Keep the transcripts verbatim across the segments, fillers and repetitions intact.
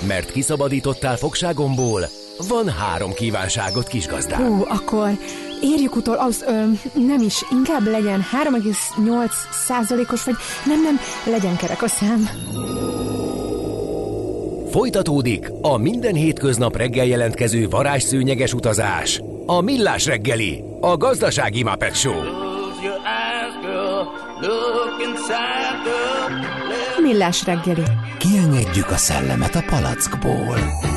Mert kiszabadítottál fogságomból, van három kívánságot, kisgazdám. Hú, akkor érjük utol, az ö, nem is, inkább legyen három egész nyolc százalékos, vagy nem, nem, legyen kerek a szám. Folytatódik a minden hétköznap reggel jelentkező varázsszőnyeges utazás. A Millás reggeli, a gazdasági Muppet Show. Millás reggeli. Kiengedjük a szellemet a palackból.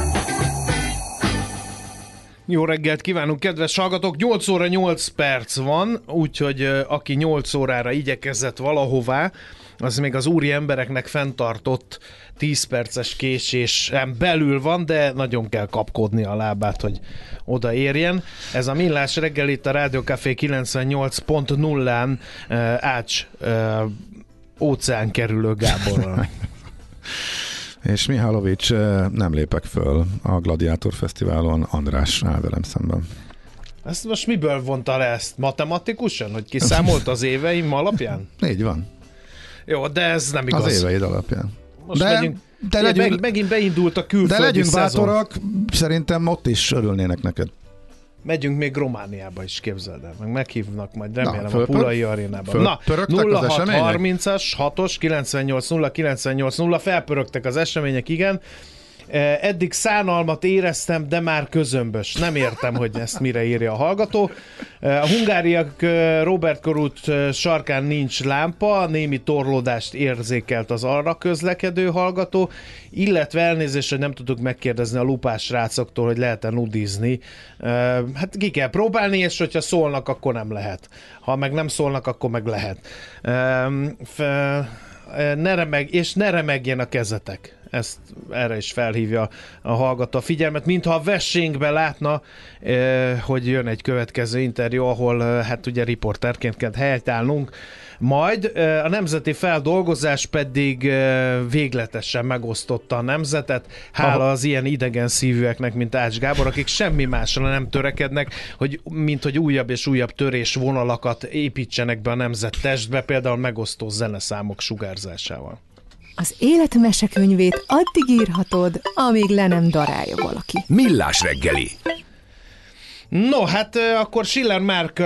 Jó reggelt kívánunk, kedves hallgatók! nyolc óra nyolc perc van, úgyhogy aki nyolc órára igyekezett valahová, az még az úri embereknek fenntartott tíz perces késésen belül van, de nagyon kell kapkodni a lábát, hogy odaérjen. Ez a Millás reggel itt a Rádió Café kilencvennyolc pont nullán uh, Ács uh, óceán kerülő Gáborral. És Mihálovics, nem lépek föl a Gladiátor Fesztiválon, András áll velem szemben. Ezt most miből vonta le ezt? Matematikusan? Hogy kiszámolt az éveim alapján? Így van. Jó, de ez nem igaz. Az éveid alapján. Most de, megyünk, de legyünk, meg, megint beindult a külföldi De legyünk szezon. bátorak, szerintem ott is örülnének neked. Megyünk még Romániába is, képzeld el. Meg meghívnak majd, remélem, Na, a fölpör, Pulai arénában. Na, nulla hat harmincas hatos kilencvennyolc nulla kilencvennyolc nulla felpörögtek az események, igen. Eddig szánalmat éreztem, de már közömbös. Nem értem, hogy ezt mire írja a hallgató. A hungáriak Robert körút sarkán nincs lámpa, némi torlódást érzékelt az arra közlekedő hallgató, illetve elnézést, hogy nem tudtuk megkérdezni a lupás rácoktól, hogy lehet-e nudizni. Hát ki kell próbálni, és hogyha szólnak, akkor nem lehet. Ha meg nem szólnak, akkor meg lehet. Ne remeg, és ne remegjen a kezetek. Ezt erre is felhívja a hallgató a figyelmet, mintha a vessénkbe látna, eh, hogy jön egy következő interjú, ahol eh, hát ugye riporterként kell helytállnunk. Majd eh, a nemzeti feldolgozás pedig eh, végletesen megosztotta a nemzetet, hála az ilyen idegen szívűeknek, mint Ács Gábor, akik semmi másra nem törekednek, hogy, mint hogy újabb és újabb törésvonalakat építsenek be a nemzet testbe, például megosztó zeneszámok sugárzásával. Az élet mesekönyvét addig írhatod, amíg le nem darálja valaki. Millás reggeli. No, hát akkor Schiller Márk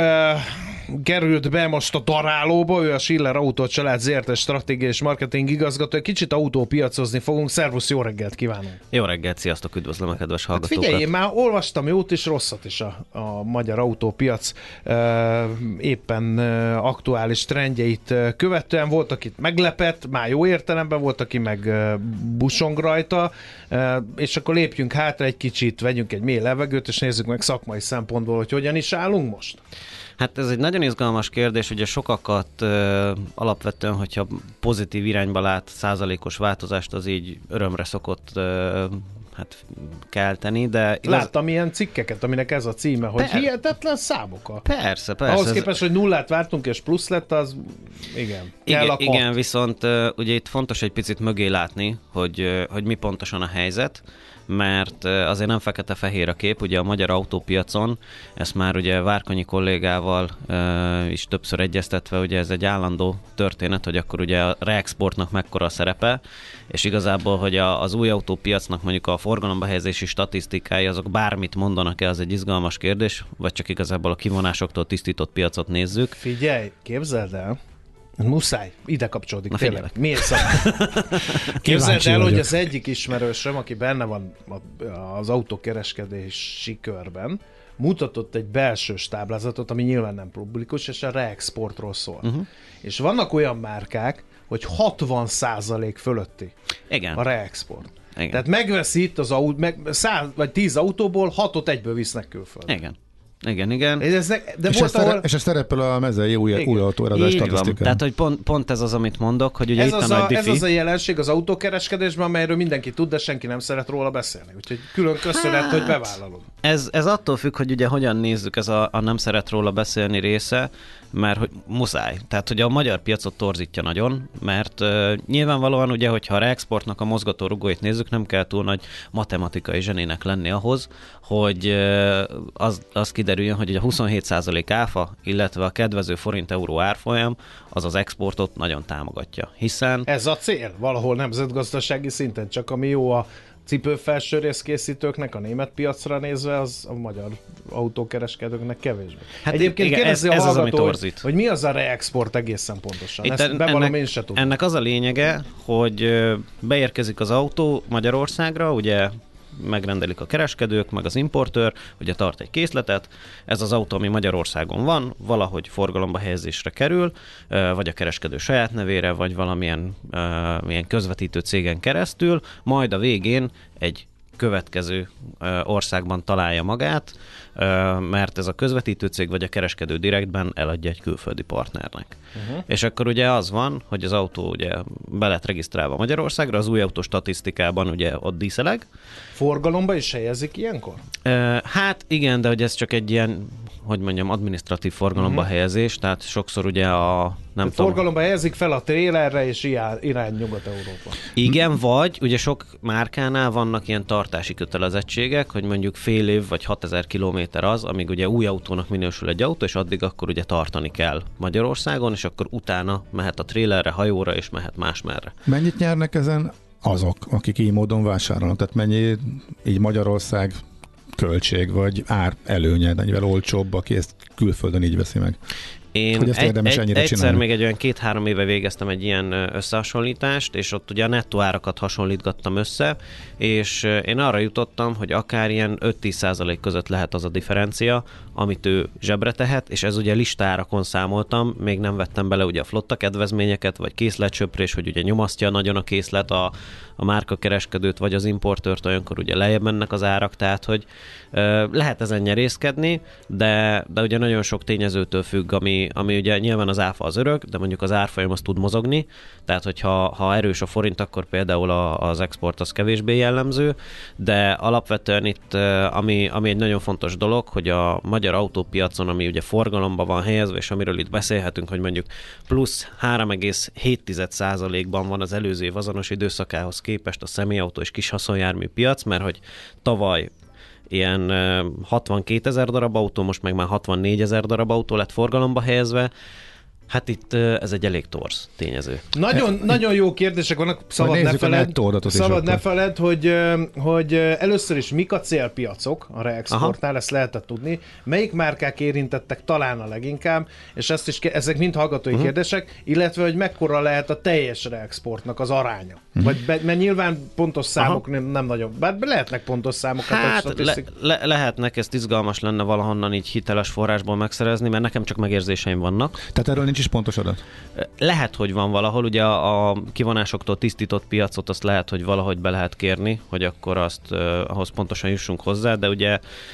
került be most a darálóba, ő a Schiller Autócsalád zé er té stratégiai és marketing igazgató. Kicsit autópiacozni fogunk. Szervusz, jó reggelt kívánunk! Jó reggelt, sziasztok, üdvözlöm a kedves hallgatókat! Hát figyelj, én már olvastam jót és rosszat is a, a magyar autópiac e, éppen e, aktuális trendjeit e, követően. Volt, akit meglepett, már jó értelemben, volt, aki meg e, busong rajta, e, és akkor lépjünk hátra egy kicsit, vegyünk egy mély levegőt, és nézzük meg szakmai szempontból, hogy hogyan is állunk most. Hát ez egy nagyon izgalmas kérdés, ugye sokakat ö, alapvetően, hogyha pozitív irányba lát százalékos változást, az így örömre szokott ö, hát kelteni, de... Igaz... Láttam ilyen cikkeket, aminek ez a címe, hogy per... hihetetlen számokkal. Persze, persze. Ahhoz ez... képest, hogy nullát vártunk és plusz lett, az igen. Igen, igen, viszont ugye itt fontos egy picit mögé látni, hogy, hogy mi pontosan a helyzet, mert azért nem fekete-fehér a kép, ugye a magyar autópiacon, ezt már ugye Várkonyi kollégával uh, is többször egyeztetve, ugye ez egy állandó történet, hogy akkor ugye a reexportnak mekkora a szerepe, és igazából, hogy a, az új autópiacnak mondjuk a forgalomba helyezési statisztikái, azok bármit mondanak-e, az egy izgalmas kérdés, vagy csak igazából a kivonásoktól tisztított piacot nézzük. Figyelj, képzeld el, muszáj, ide kapcsolódik. Na, tényleg. Miért szabad? Képzeld el, hogy az egyik ismerősöm, aki benne van az autókereskedési körben, mutatott egy belsős táblázatot, ami nyilván nem publikus, és a reexportról szól. Uh-huh. És vannak olyan márkák, hogy hatvan százalék fölötti Igen. a reexport. Igen. Tehát megveszi itt az autó, meg száz vagy tíz autóból hatot egyből visznek külföldre. Igen. Igen, igen. Ez ne, de és, volt, ez ahol... és ez szerepel a mezei új, új autóeradás statisztikán. Tehát, hogy pont, pont ez az, amit mondok, hogy ugye ez itt az a, a nagy Ez diffi. az a jelenség az autókereskedésben, amelyről mindenki tud, de senki nem szeret róla beszélni. Úgyhogy külön köszönet, hát, hogy bevállalod. Ez, ez attól függ, hogy ugye hogyan nézzük ez a, a nem szeret róla beszélni része, mert hogy muszáj. Tehát, hogy a magyar piacot torzítja nagyon, mert uh, nyilvánvalóan ugye, hogyha a reexportnak a mozgató rugóit nézzük, nem kell túl nagy matematikai zsenének lenni ahhoz, hogy uh, az, az kiderüljön, hogy a huszonhét százalék áfa, illetve a kedvező forint-euró árfolyam, az az exportot nagyon támogatja. Hiszen... Ez a cél valahol nemzetgazdasági szinten, csak ami jó a cipőfelsőrészkészítőknek a német piacra nézve, az a magyar autókereskedőknek kevésbé. Hát Egyébként igen, kérdezi ez, a ez az, ami hallgató, hogy, torzít. hogy mi az a reexport egészen pontosan. Itt Ezt en, bevallom, ennek, én se tudom. ennek az a lényege, hogy ö, beérkezik az autó Magyarországra, ugye megrendelik a kereskedők, meg az importőr, ugye tart egy készletet, ez az autó, ami Magyarországon van, valahogy forgalomba helyezésre kerül, vagy a kereskedő saját nevére, vagy valamilyen ilyen közvetítő cégen keresztül, majd a végén egy következő országban találja magát, mert ez a közvetítő cég vagy a kereskedő direktben eladja egy külföldi partnernek. Uh-huh. És akkor ugye az van, hogy az autó ugye be lett regisztrálva Magyarországra, az új autó statisztikában ugye ott díszeleg. Forgalomba is helyezik ilyenkor? Hát igen, de hogy ez csak egy ilyen, hogy mondjam, adminisztratív forgalomba uh-huh. helyezés, tehát sokszor ugye a nem tudom. Forgalomba helyezik fel a trélerre, és irány Nyugat-Európa. Igen, vagy ugye sok márkánál vannak ilyen tartási kötelezettségek, hogy mondjuk fél év vagy hatezer kilométer az, amíg ugye új autónak minősül egy autó, és addig akkor ugye tartani kell Magyarországon, és akkor utána mehet a trélerre, hajóra, és mehet másmerre. Mennyit nyernek ezen azok, akik így módon vásárolnak? Tehát mennyi így Magyarország költség, vagy ár előnye, ennyivel olcsóbb, aki ezt külföldön így veszi meg? Én egy, egy, egyszer csinálni. Még egy olyan két-három éve végeztem egy ilyen összehasonlítást, és ott ugye a nettó árakat hasonlítgattam össze, és én arra jutottam, hogy akár ilyen öt-tíz százalék között lehet az a differencia, amit ő zsebre tehet, és ez ugye listárakon számoltam, még nem vettem bele ugye a flotta kedvezményeket, vagy készletsöprés, hogy ugye nyomasztja nagyon a készlet a, a márkakereskedőt, vagy az importőrt, olyankor ugye lejjebb mennek az árak, tehát hogy ö, lehet ezen nyerészkedni, de, de ugye nagyon sok tényezőtől függ, ami, ami ugye nyilván az áfa az örök, de mondjuk az árfolyam az tud mozogni, tehát hogyha ha erős a forint, akkor például a, az export az kevésbé jellemző, de alapvetően itt, ami, ami egy nagyon fontos dolog, hogy a magyar autópiacon, ami ugye forgalomba van helyezve, és amiről itt beszélhetünk, hogy mondjuk plusz három egész hét százalékban van az előző év azonos időszakához képest a személyautó és kis haszonjármű piac, mert hogy tavaly ilyen hatvankétezer darab autó, most meg már hatvannégyezer darab autó lett forgalomba helyezve. Hát itt ez egy elég torz tényező. Nagyon, e, nagyon jó kérdések vannak, szabad ne feled, szabad ne feled, hogy, hogy először is mik a célpiacok a reexportnál, ezt lehetett tudni, melyik márkák érintettek talán a leginkább, és ezt is, ezek mind hallgatói uh-huh. kérdések, illetve hogy mekkora lehet a teljes reexportnak az aránya. Uh-huh. Vagy be, mert nyilván pontos számok nem, nem nagyon, bár lehetnek pontos számok. Hát le, le, lehetnek, ezt izgalmas lenne valahonnan így hiteles forrásból megszerezni, mert nekem csak megérzéseim vannak. Tehát erről nincs is pontos adat? Lehet, hogy van valahol, ugye a, a kivonásoktól tisztított piacot azt lehet, hogy valahogy be lehet kérni, hogy akkor azt uh, ahhoz pontosan jussunk hozzá, de ugye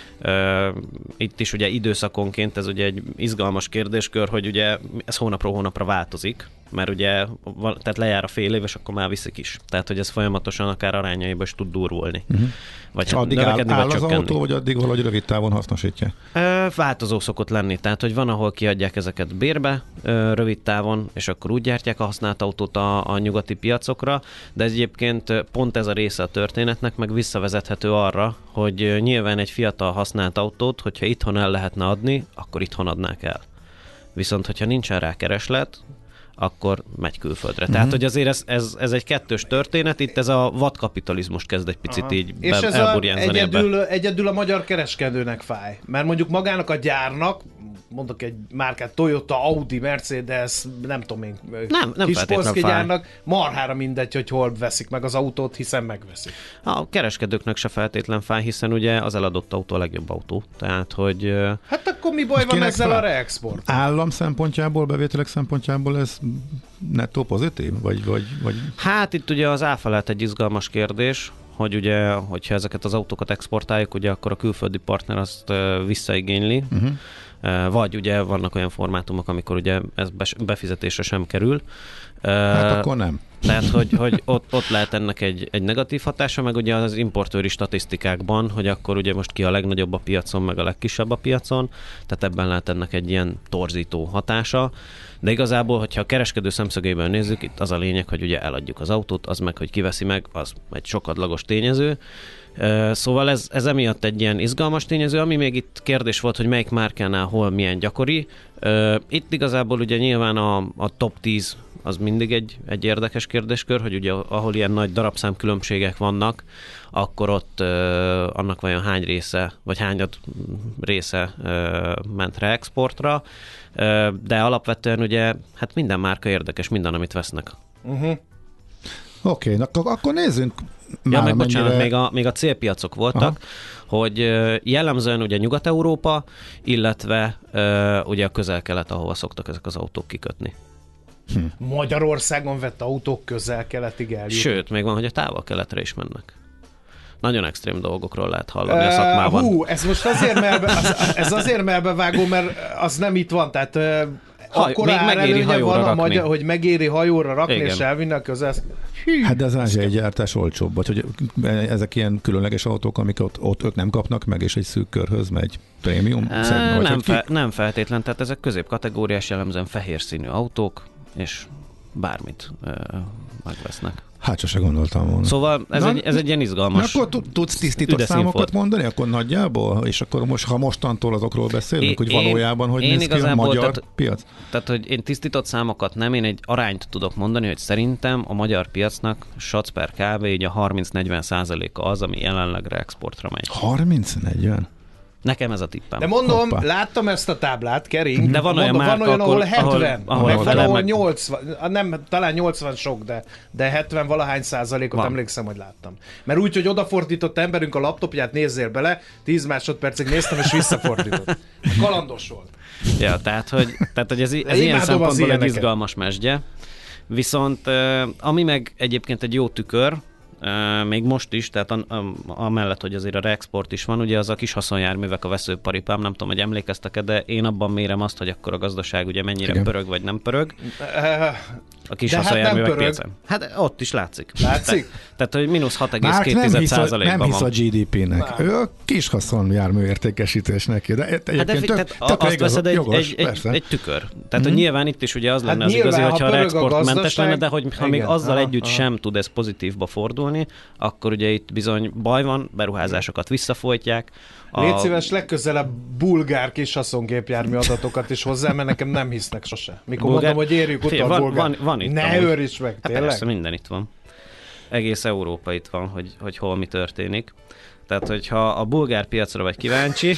uh, itt is ugye időszakonként ez ugye egy izgalmas kérdéskör, hogy ugye ez hónapról hónapra változik, mert ugye tehát lejár a fél év, és akkor már viszik is. Tehát, hogy ez folyamatosan akár arányaiba is tud durvulni. Uh-huh. Vagy hát addig áll, áll az autó, vagy addig valahogy rövid távon hasznosítja? Ö, változó szokott lenni. Tehát, hogy van, ahol kiadják ezeket bérbe ö, rövid távon, és akkor úgy gyártják a használt autót a, a nyugati piacokra, de ez egyébként pont ez a része a történetnek, meg visszavezethető arra, hogy nyilván egy fiatal használt autót, hogyha itthon el lehetne adni, akkor itthon adnák el. Viszont, hogyha nincsen rá kereslet, akkor megy külföldre. Uh-huh. Tehát, hogy azért ez, ez, ez egy kettős történet, itt ez a vadkapitalizmus kezd egy picit Aha. így be, és ez elburjánzani egyedül, ebbe. egyedül a magyar kereskedőnek fáj. Mert mondjuk magának a gyárnak, mondok egy márkát, Toyota, Audi, Mercedes, nem tudom én, nem, nem kis polszki gyárnak, marhára mindegy, hogy hol veszik meg az autót, hiszen megveszik. A kereskedőknek se feltétlen fáj, hiszen ugye az eladott autó a legjobb autó. Tehát, hogy... Hát akkor mi baj van ezzel a reexport? Állam szempontjából, bevételek szempontjából ez nettó pozitív? Vagy, vagy, vagy... Hát itt ugye az áfa lehet egy izgalmas kérdés, hogy ugye, hogyha ezeket az autókat exportáljuk, ugye akkor a külföldi partner azt visszaigényli, uh-huh. Vagy ugye vannak olyan formátumok, amikor ugye ez befizetésre sem kerül. Hát uh, akkor nem. Tehát, hogy, hogy ott, ott lehet ennek egy, egy negatív hatása, meg ugye az importőri statisztikákban, hogy akkor ugye most ki a legnagyobb a piacon, meg a legkisebb a piacon, tehát ebben lehet ennek egy ilyen torzító hatása. De igazából, hogyha a kereskedő szemszögéből nézzük, itt az a lényeg, hogy ugye eladjuk az autót, az meg, hogy kiveszi meg, az egy sokadlagos tényező. Szóval ez, ez emiatt egy ilyen izgalmas tényező, ami még itt kérdés volt, hogy melyik márkánál hol milyen gyakori. Itt igazából ugye nyilván a, a top tíz az mindig egy, egy érdekes kérdéskör, hogy ugye ahol ilyen nagy darabszám különbségek vannak, akkor ott uh, annak vajon hány része, vagy hányad része uh, ment reexportra, uh, de alapvetően ugye hát minden márka érdekes, minden, amit vesznek. Uh-huh. Oké, okay, akkor, akkor nézzünk Ja, már meg bocsánat, mennyire... még a, még a célpiacok voltak, Aha. hogy uh, jellemzően ugye Nyugat-Európa, illetve uh, ugye a közel-kelet, ahova szoktak ezek az autók kikötni. Hm. Magyarországon vett autók közel-keletig eljutnak. Sőt, még van, hogy a távol-keletre is mennek. Nagyon extrém dolgokról lehet hallani uh, a szakmában. Hú, ez most azért melbe, az, ez azért melbevágó, mert az nem itt van, tehát uh, Haj, akkor még megéri hajóra rakni. Magyar, hogy megéri hajóra rakni, Igen. és elvinni a közel. Hát de az ázsiai gyártás olcsóbb, vagy hogy ezek ilyen különleges autók, amik ott, ott ők nem kapnak meg, és egy szűk körhöz megy prémium? E, Szerint, nem, fe, nem feltétlen, tehát ezek középkategóriás, jellemzően fehér színű autók, és bármit ö, megvesznek. Hát sose gondoltam volna. Szóval ez, Na, egy, ez egy ilyen izgalmas. Na, akkor tudsz tisztított számokat mondani, akkor nagyjából? És akkor most, ha mostantól azokról beszélünk, é, hogy valójában, hogy néz ki a magyar tehát, piac? Tehát, hogy én tisztított számokat nem, én egy arányt tudok mondani, hogy szerintem a magyar piacnak sac per kb. Így a harminc-negyven százaléka az, ami jelenleg reexportra megy. harminc-negyven? Nekem ez a tippem. De mondom, Hoppá. láttam ezt a táblát, Kering. De van mondom, olyan márka, van olyan, ahol akkor, hetven, ahol, meg ahol van, ahol meg... nyolcvan, nem, talán nyolcvan sok, de, de hetven valahány százalékot van. Emlékszem, hogy láttam. Mert úgy, hogy odafordított emberünk a laptopját, nézzél bele, tíz másodpercig néztem, és visszafordított. Kalandos volt. Ja, tehát, hogy, tehát, hogy ez, ez ilyen szempontból egy izgalmas mesdje. Viszont ami meg egyébként egy jó tükör, Uh, még most is, tehát a, a, amellett, hogy azért a reexport is van, ugye az a kis haszonjárművek a veszőparipám, nem tudom, hogy emlékeztek-e, de én abban mérem azt, hogy akkor a gazdaság ugye mennyire Igen. pörög vagy nem pörög. A kis de haszonjárművek hát piacán. Hát ott is látszik. Látszik? Te, tehát, hogy mínusz hat egész két százalékban nem van. hisz a gé dé pé-nek. Ő a kis haszonjármű értékesítés neki. De egyébként hát de, tök, tehát tök azt veszed egy, jogos, egy, egy, egy tükör. Tehát, mm-hmm. hogy nyilván itt is ugye az lenne hát az igazi, nyilván, hogyha ha a reexport gazdaság... mentes lenne, de hogy ha Igen. még azzal aha, együtt aha. sem tud ez pozitívba fordulni, akkor ugye itt bizony baj van, beruházásokat visszafolytják. A... Légy szíves, legközelebb bulgár kis haszongépjármű adatokat is hozzá, mert nekem nem hisznek sose. Mikor bulgár... mondom, hogy érjük utol van, bulgár. Van, van itt ne őríts meg, hát tényleg? Persze, minden itt van. Egész Európa itt van, hogy, hogy hol mi történik. Tehát, hogyha a bulgár piacra vagy kíváncsi...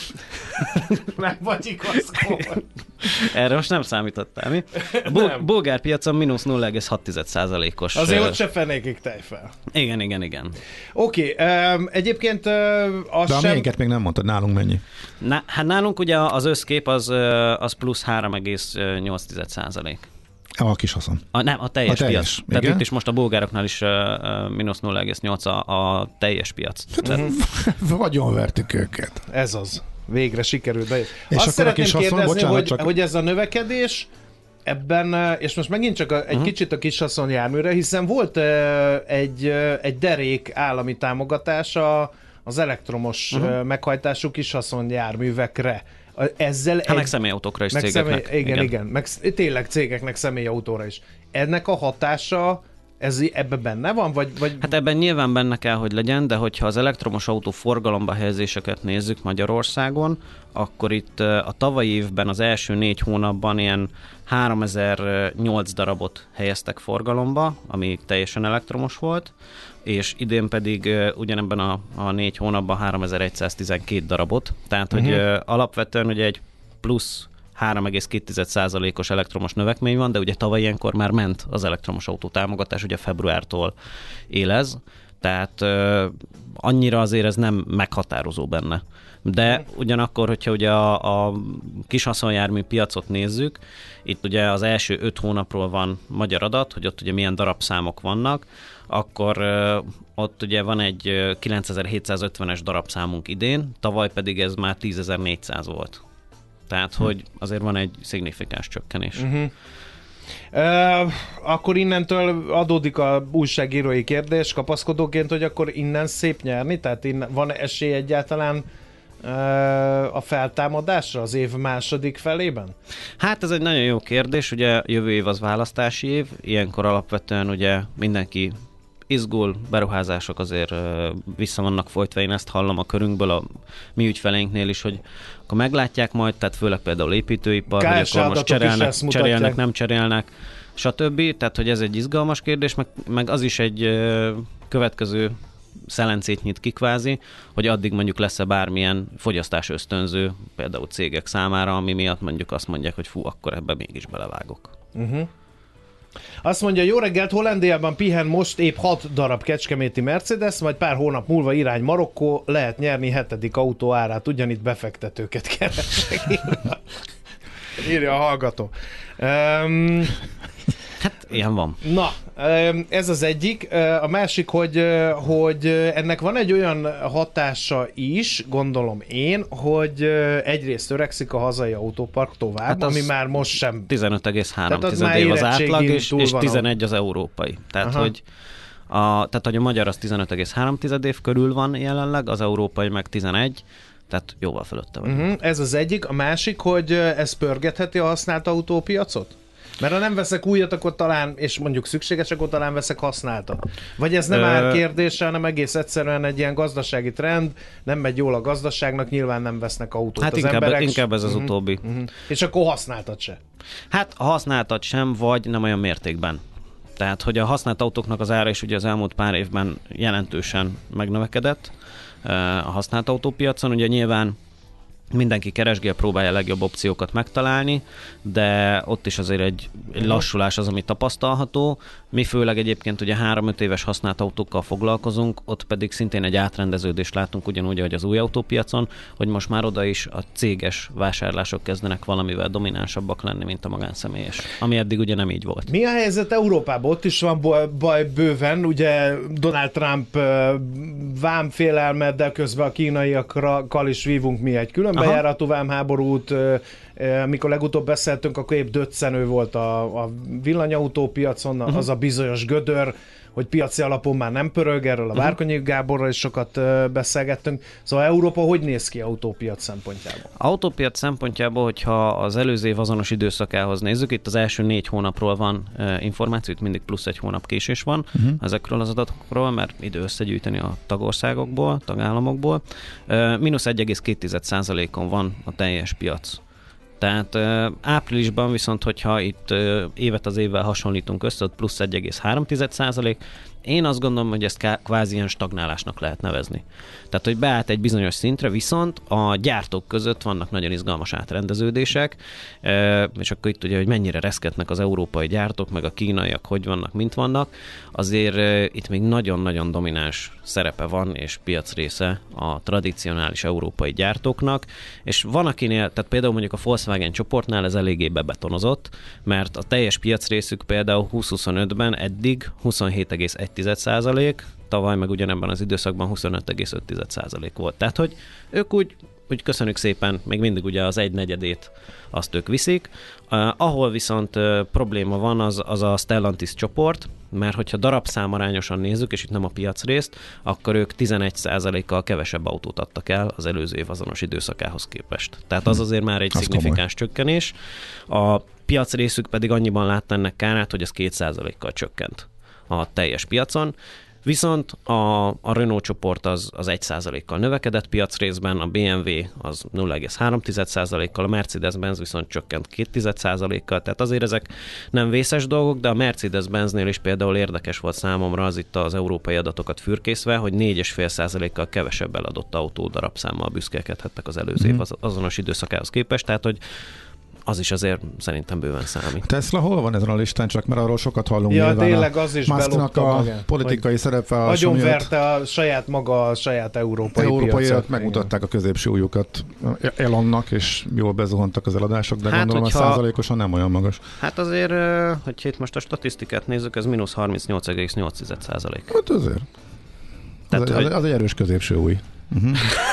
nem vagy igazkor. Erre most nem számítottál, mi? A bul- bulgár piacon mínusz nulla egész hat százalékos... Azért ott se fenékig tejfel. Igen, igen, igen. Oké, okay, um, egyébként uh, az De a sem... miénket még nem mondtad, nálunk mennyi? Na, hát nálunk ugye az összkép az, az plusz három egész nyolc százalék. A kis haszon. A, nem, a teljes, a teljes piac. igen? Tehát itt is most a bulgároknál is uh, mínusz nulla egész nyolc a, a teljes piac. Tehát... Vagyon vertük őket. Ez az. Végre sikerült be. És azt szeretném kis haszon, kérdezni, bocsánat, hogy, csak... hogy ez a növekedés ebben, és most megint csak egy uh-huh. kicsit a kis haszonjárműre, hiszen volt uh, egy, uh, egy derék állami támogatása az elektromos uh-huh. uh, meghajtású kis haszonjárművekre. Ezzel hát egy... meg személyautókra is meg cégeknek. Személy... Igen, igen, igen. Meg tényleg cégeknek személyautóra is. Ennek a hatása ez ebbe benne van? Vagy, vagy... Hát ebben nyilván benne kell, hogy legyen, de hogyha az elektromos autó forgalomba helyezéseket nézzük Magyarországon, akkor itt a tavalyi évben az első négy hónapban ilyen háromezer-nyolc darabot helyeztek forgalomba, ami teljesen elektromos volt, és idén pedig uh, ugyanebben a, a négy hónapban háromezer-száztizenkét darabot. Tehát, uh-huh. hogy uh, alapvetően ugye egy plusz három egész két százalékos elektromos növekmény van, de ugye tavaly ilyenkor már ment az elektromos autó támogatás, ugye februártól élez, tehát uh, annyira azért ez nem meghatározó benne. De ugyanakkor, hogyha ugye a, a kis haszonjármű piacot nézzük, itt ugye az első öt hónapról van magyar adat, hogy ott ugye milyen darabszámok vannak, akkor uh, ott ugye van egy uh, kilencezer-hétszázötvenes darabszámunk idén, tavaly pedig ez már tízezer-négyszáz volt. Tehát, hm. hogy azért van egy szignifikáns csökkenés. Uh-huh. Uh, akkor innentől adódik a újságírói kérdés kapaszkodóként, hogy akkor innen szép nyerni? Tehát innen, van esély egyáltalán uh, a feltámadásra az év második felében? Hát ez egy nagyon jó kérdés, ugye jövő év az választási év, ilyenkor alapvetően ugye mindenki izgul, beruházások azért vissza vannak folytva, én ezt hallom a körünkből, a mi ügyfeleinknél is, hogy akkor meglátják majd, tehát főleg például építőipar, hogy akkor most cserélnek, cserélnek, nem cserélnek, stb. Tehát, hogy ez egy izgalmas kérdés, meg, meg az is egy ö, következő szelencét nyit ki kvázi, hogy addig mondjuk lesz-e bármilyen fogyasztás ösztönző, például cégek számára, ami miatt mondjuk azt mondják, hogy fú, akkor ebbe mégis belevágok. Uh-huh. Azt mondja, jó reggelt, Hollandiában pihen most épp hat darab kecskeméti Mercedes, majd pár hónap múlva irány Marokkó, lehet nyerni hetedik autó árát, ugyanitt befektetőket keresek. Írja, írja a hallgató. Um, Hát ilyen van. Na, ez az egyik. A másik, hogy, hogy ennek van egy olyan hatása is, gondolom én, hogy egyrészt törekszik a hazai autópark tovább, hát ami már most sem... tizenöt egész három az, az átlag, és, és tizenegy az európai. Tehát, hogy a, tehát, hogy a magyar az tizenöt egész három év körül van jelenleg, az európai meg tizenegy, tehát jóval fölötte van. Uh-huh. Ez az egyik. A másik, hogy ez pörgetheti a használt autópiacot? Mert ha nem veszek újat, akkor talán, és mondjuk szükséges, akkor talán veszek használtat. Vagy ez nem ár kérdése, hanem egész egyszerűen egy ilyen gazdasági trend, nem megy jól a gazdaságnak, nyilván nem vesznek autót hát az inkább, emberek. inkább ez az uh-huh. utóbbi. Uh-huh. És akkor használtat se. Hát használtat sem, vagy nem olyan mértékben. Tehát, hogy a használt autóknak az ára is ugye az elmúlt pár évben jelentősen megnövekedett a használt autópiacon. Ugye nyilván mindenki keresgél, próbálja a legjobb opciókat megtalálni, de ott is azért egy, egy lassulás az, ami tapasztalható. Mi főleg egyébként ugye három-öt éves használt autókkal foglalkozunk, ott pedig szintén egy átrendeződést látunk ugyanúgy, ahogy az új autópiacon, hogy most már oda is a céges vásárlások kezdenek valamivel dominánsabbak lenni, mint a magánszemélyes, ami eddig ugye nem így volt. Mi a helyzet Európában? Ott is van baj bőven, ugye Donald Trump vámfélelmet, de közben a kínaiakkal is vívunk mi egy külön bejáratú vámháborút. Mikor legutóbb beszéltünk, akkor épp döccenő volt a, a villanyautópiacon, uh-huh. az a bizonyos gödör, hogy piaci alapon már nem pörög, erről a Várkonyi Gáborral is sokat beszélgettünk. Szóval Európa hogy néz ki autópiac szempontjából? Autópiac szempontjából, hogyha az előző év azonos időszakához nézzük, itt az első négy hónapról van uh, információ, itt mindig plusz egy hónap késés van uh-huh. ezekről az adatokról, mert idő összegyűjteni a tagországokból, tagállamokból. Uh, mínusz egy egész két százalékon van a teljes piac. Tehát uh, áprilisban viszont, hogyha itt uh, évet az évvel hasonlítunk össze, ott plusz egy egész három százalék, én azt gondolom, hogy ezt kvázi ilyen stagnálásnak lehet nevezni. Tehát, hogy beállt egy bizonyos szintre, viszont a gyártók között vannak nagyon izgalmas átrendeződések, és akkor itt ugye, hogy mennyire reszketnek az európai gyártók, meg a kínaiak, hogy vannak, mint vannak, azért itt még nagyon-nagyon domináns szerepe van, és piacrésze a tradicionális európai gyártóknak, és van akinél, tehát például mondjuk a Volkswagen csoportnál ez eléggé bebetonozott, mert a teljes piacrészük például húsz-huszonötben eddig huszonhét egész egy százalék, tavaly meg ugyanebben az időszakban huszonöt egész öt százalék volt. Tehát, hogy ők úgy, úgy köszönjük szépen, még mindig ugye az egynegyedét azt ők viszik. Uh, ahol viszont uh, probléma van, az, az a Stellantis csoport, mert hogyha darabszámarányosan nézzük, és itt nem a piacrészt, akkor ők tizenegy százalékkal kevesebb autót adtak el az előző év azonos időszakához képest. Tehát az azért már egy az szignifikáns komoly csökkenés. A piacrészük pedig annyiban látta ennek kárát, hogy az két százalékkal csökkent a teljes piacon, viszont a, a Renault csoport az, az egy százalékkal növekedett piacrészben, a bé em vé az nulla egész három százalékkal, a Mercedes-Benz viszont csökkent két százalékkal, tehát azért ezek nem vészes dolgok, de a Mercedes-Benznél is például érdekes volt számomra az itt az európai adatokat fürkészve, hogy négy egész öt százalékkal kevesebb eladott autó darabszámmal büszkélkedhettek az előző év az, azonos időszakához képest, tehát hogy az is azért szerintem bőven számít. Tesla hol van ezen a listán, csak mert arról sokat hallunk. Ja, tényleg az is belopta a magát. Politikai szerepvállalása nagyon verte a saját maga, a saját európai, európai piacot. Megmutatták a középső ujjukat Elonnak, és jól bezuhantak az eladások, de hát, gondolom hogyha, a százalékosan nem olyan magas. Hát azért, hogyha itt most a statisztikát nézzük, ez mínusz harmincnyolc egész nyolc százalék. Hát azért. Tehát, az, hogy... az egy erős középső új. Uh-huh.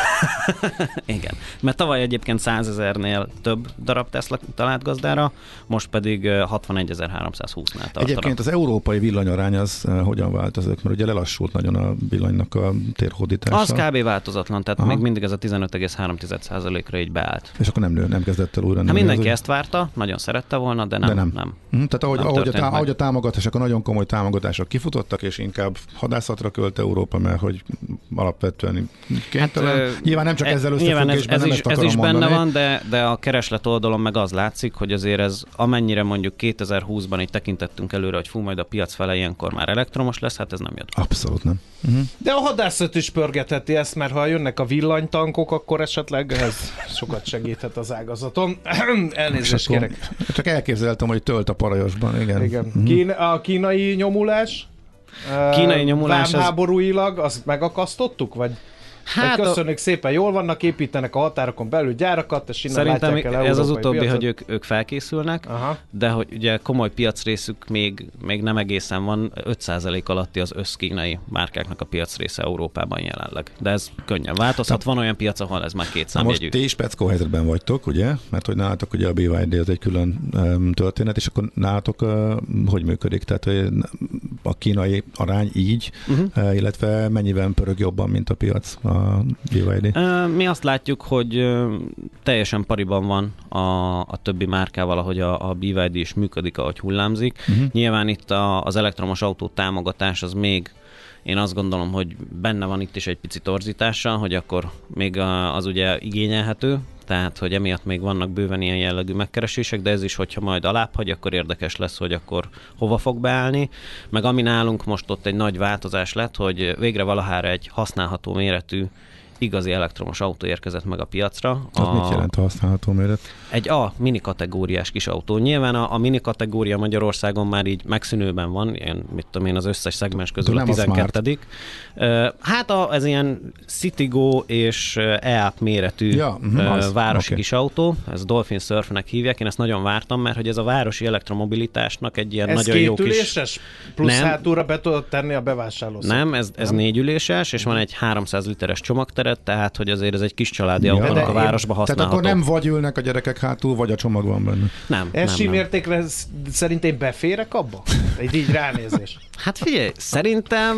Igen, mert tavaly egyébként százezernél több darab Tesla talált gazdára, most pedig hatvanegyezer-háromszázhúsznál tartanak. Egyébként az európai villanyarány az uh, hogyan változik? Mert ugye lelassult nagyon a villanynak a térhódítása. Az kb. Változatlan, tehát aha. még mindig ez a tizenöt egész három százalékra így beállt. És akkor nem nő, nem kezdett el újra nőni. Hát mindenki ezt várta, nagyon szerette volna, de nem. De nem. nem. Uh-huh. Tehát ahogy, nem ahogy, a, tá- ahogy a támogatások, a nagyon komoly támogatások kifutottak, és inkább hadászatra költ Európa, mert hogy alapvetően kénytelen. Hát, nyilván nem csak ezzel összefüggésben, ez, nem is, ezt ez akarom is benne mondani. van, de, de a kereslet oldalon meg az látszik, hogy azért ez amennyire mondjuk kétezer-húszban így tekintettünk előre, hogy fú, majd a piac fele ilyenkor már elektromos lesz, hát ez nem jött. Abszolút nem. Uh-huh. De a hadászat is pörgetheti ezt, mert ha jönnek a villanytankok, akkor esetleg ez sokat segíthet az ágazaton. Elnézést kérek. Csak elképzeltem, hogy tölt a parajosban, igen. Igen. Uh-huh. Kín, a kínai nyomulás? Kínai nyomulás... Vámháborúilag, azt megakasztottuk? Vagy, hát vagy köszönjük a... szépen, jól vannak, építenek a határokon belül gyárakat, és innen szerintem látják el ez az utóbbi, piacot. hogy ők, ők felkészülnek, Aha. de hogy ugye komoly piacrészük még, még nem egészen van, öt százalék alatti az összkínai márkáknak a piacrésze Európában jelenleg. De ez könnyen változhat, van olyan piac, ahol ez már két számjegyű. Most ti is peckó helyzetben vagytok, ugye? Mert hogy nálatok ugye a bé vé dé az egy külön um, történet, és akkor nálatok uh, hogy működik? Tehát hogy a kínai arány így, uh-huh. uh, illetve mennyiben pörög jobban, mint a piac a bé vé dé? Mi azt látjuk, hogy teljesen pariban van a, a többi márkával, ahogy a, a bé vé dé is működik, ahogy hullámzik. Uh-huh. Nyilván itt a, az elektromos autó támogatás az még, én azt gondolom, hogy benne van itt is egy pici torzítása, hogy akkor még az ugye igényelhető, tehát hogy emiatt még vannak bőven ilyen jellegű megkeresések, de ez is, hogyha majd alább hagy, akkor érdekes lesz, hogy akkor hova fog beállni. Meg ami nálunk most ott egy nagy változás lett, hogy végre valahára egy használható méretű igazi elektromos autó érkezett meg a piacra. Az a... mit jelent a használható méret? Egy A mini kategóriás kis autó. Nyilván a, a mini kategória Magyarországon már így megszűnőben van, ilyen, mit tudom én, az összes szegmens közül a tizenkettedik Hát a, ez ilyen Citigo és e-app méretű ja, uh, városi okay. kis autó, ez Dolphin Surfnek hívják, én ezt nagyon vártam, mert hogy ez a városi elektromobilitásnak egy ilyen ez nagyon jó kis... Ez kétüléses? Plusz nem, hátulra be tudod tenni a bevásárlószót? Nem, ez, ez négyüléses, és van egy háromszáz literes csomagteret, tehát hogy azért ez egy kis családi ja, autónak a városba használható. Tehát akkor nem vagy ülnek a gyerekek hátul, vagy a csomag van benne. Nem, Ez nem, símértékre szerint én beférek abba? Egy így ránézés. Hát figyelj, szerintem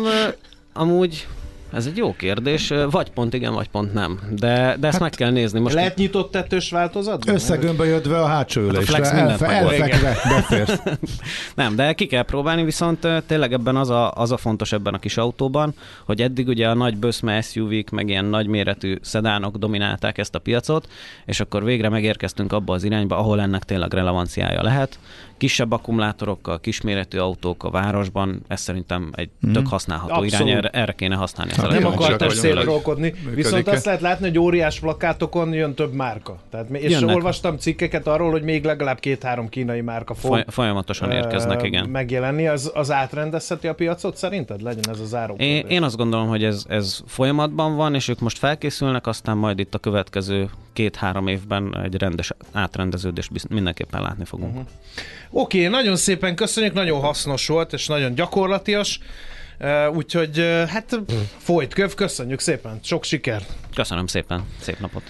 amúgy ez egy jó kérdés, vagy pont igen, vagy pont nem. De, de ezt hát meg kell nézni. Most lehet nyitott tetős változatban? Összegömbölyödve a hátsó ülésre. Hát a Flex Elfe, elfekve beférsz. Nem, de ki kell próbálni, viszont tényleg ebben az a, az a fontos ebben a kis autóban, hogy eddig ugye a nagy böszme es u vé-k, meg ilyen nagyméretű szedánok dominálták ezt a piacot, és akkor végre megérkeztünk abba az irányba, ahol ennek tényleg relevanciája lehet. Kisebb akkumulátorokkal, kisméretű autók a városban, ez szerintem egy mm. tök használható Abszolút. irány, erre, erre kéne használni. Hát nem akartam szétrólkodni, viszont azt lehet látni, hogy óriás plakátokon jön több márka. Tehát, és Jönnek. olvastam cikkeket arról, hogy még legalább két-három kínai márka fog Foly- folyamatosan érkeznek, igen. megjelenni. Az, az átrendezheti a piacot szerinted? Legyen ez az áró. Én, én azt gondolom, hogy ez, ez folyamatban van, és ők most felkészülnek, aztán majd itt a következő két-három évben egy rendes átrendeződést mindenképpen látni fogunk. Uh-huh. Oké, okay, nagyon szépen köszönjük, nagyon hasznos volt, és nagyon gyakorlatias. Uh, úgyhogy uh, hát folyt köv, köszönjük szépen, sok siker! Köszönöm szépen, szép napot!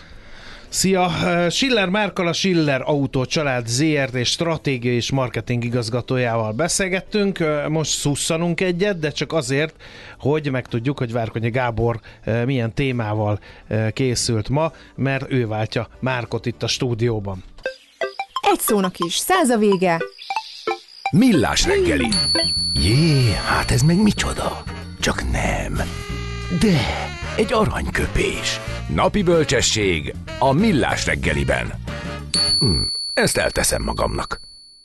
Szia! Schiller Márkkal, a Schiller Autó Család zé er té stratégiai és marketing igazgatójával beszélgettünk. Most szusszanunk egyet, de csak azért, hogy megtudjuk, hogy Várkonyi Gábor milyen témával készült ma, mert ő váltja Márkot itt a stúdióban. Egy szónak is, száz a vége! Millás reggeli. Jé, hát ez meg micsoda? Csak nem. De, egy aranyköpés. Napi bölcsesség a Millás reggeliben. Hm, ezt elteszem magamnak.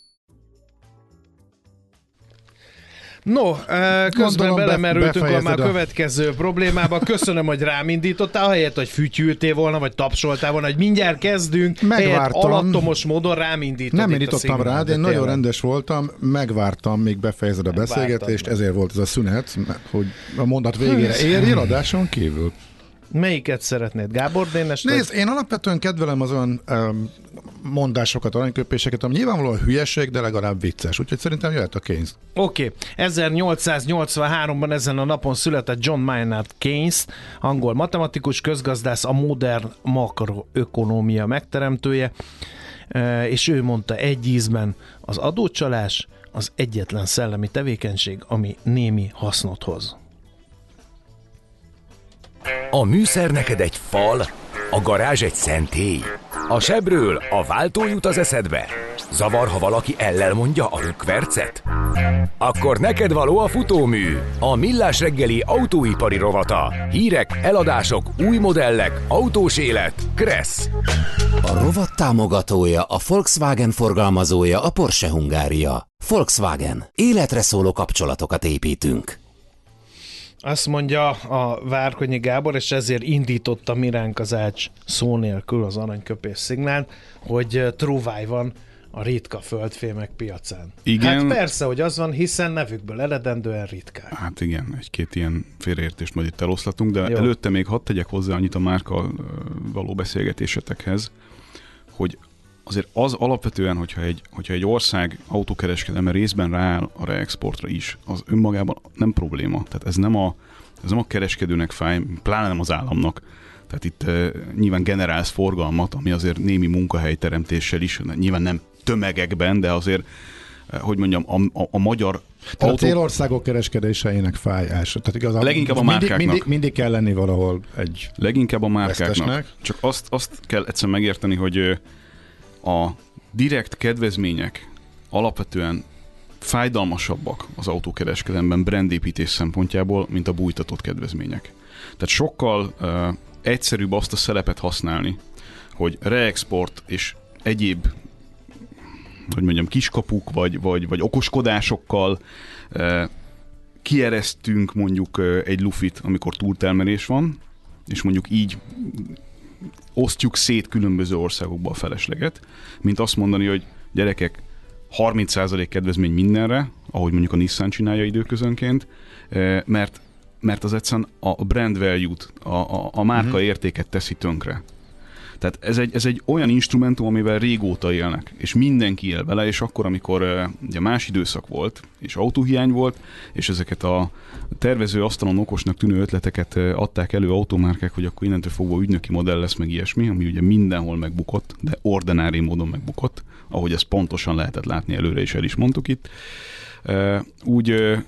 No, közben belemerültünk a már következő problémába. Köszönöm, hogy rám indítottál, ahelyett, hogy fütyültél volna, vagy tapsoltál volna, hogy mindjárt kezdünk. Megvártam. Alattomos módon rám indítod. Nem indítottam rád, én nagyon rendes voltam, megvártam, míg befejezed a beszélgetést, ezért volt ez a szünet, hogy a mondat végére érjél, adáson kívül. Melyiket szeretnéd? Gábor Dénes? Nézd, én alapvetően kedvelem az olyan um, mondásokat, aranyköpéseket, ami nyilvánvalóan hülyeség, de legalább vicces. Úgyhogy szerintem jöhet a Keynes. Oké. Okay. ezernyolcszáznyolcvanháromban ezen a napon született John Maynard Keynes, angol matematikus, közgazdász, a modern makroökonómia megteremtője, és ő mondta egy ízben, az adócsalás az egyetlen szellemi tevékenység, ami némi hasznot hoz. A műszer neked egy fal, a garázs egy szentély. A sebről a váltó jut az eszedbe. Zavar, ha valaki ellel mondja a rükvercet? Akkor neked való a futómű, a Millás reggeli autóipari rovata. Hírek, eladások, új modellek, autós élet. Kressz. A rovat támogatója, a Volkswagen forgalmazója, a Porsche Hungária. Volkswagen. Életre szóló kapcsolatokat építünk. Azt mondja a Várkonyi Gábor, és ezért indította Miránk az ács szó nélkül az aranyköpés szignált, hogy trúváj van a ritka földfémek piacán. Igen. Hát persze, hogy az van, hiszen nevükből eredendően ritkák. Hát igen, egy-két ilyen félreértést majd itt eloszlatunk, de Jó. előtte még hadd tegyek hozzá annyit a márka való beszélgetésetekhez, hogy azért az alapvetően, hogyha egy, hogyha egy ország autókereskedelme részben rááll a reexportra is, az önmagában nem probléma. Tehát ez nem a, ez nem a kereskedőnek fáj, pláne nem az államnak. Tehát itt uh, nyilván generálsz forgalmat, ami azért némi munkahelyteremtéssel is, nyilván nem tömegekben, de azért, uh, hogy mondjam, a, a, a magyar Tehát autó... a célországok kereskedéseinek fáj első. Tehát igazán leginkább a mindig, márkáknak. mindig, mindig kell lenni valahol egy Leginkább a márkáknak. vesztesnek. Csak azt, azt kell egyszerűen megérteni, hogy a direkt kedvezmények alapvetően fájdalmasabbak az autókereskedelemben brandépítés szempontjából, mint a bújtatott kedvezmények. Tehát sokkal uh, egyszerűbb azt a szelepet használni, hogy reexport és egyéb, hogy mondjam, kiskapuk vagy, vagy, vagy okoskodásokkal uh, kieresztünk mondjuk uh, egy lufit, amikor túltermelés van, és mondjuk így osztjuk szét különböző országokba a felesleget, mint azt mondani, hogy gyerekek, harminc százalék kedvezmény mindenre, ahogy mondjuk a Nissan csinálja időközönként, mert, mert az egyszerűen a brand value-t, a, a, a márka uh-huh. értéket teszi tönkre. Tehát ez egy, ez egy olyan instrumentum, amivel régóta élnek, és mindenki él vele, és akkor, amikor ugye más időszak volt, és autóhiány volt, és ezeket a tervező asztalon okosnak tűnő ötleteket adták elő automárkák, hogy akkor innentől fogva ügynöki modell lesz, meg ilyesmi, ami ugye mindenhol megbukott, de ordinári módon megbukott, ahogy ezt pontosan lehetett látni előre, és el is mondtuk itt. Úgy,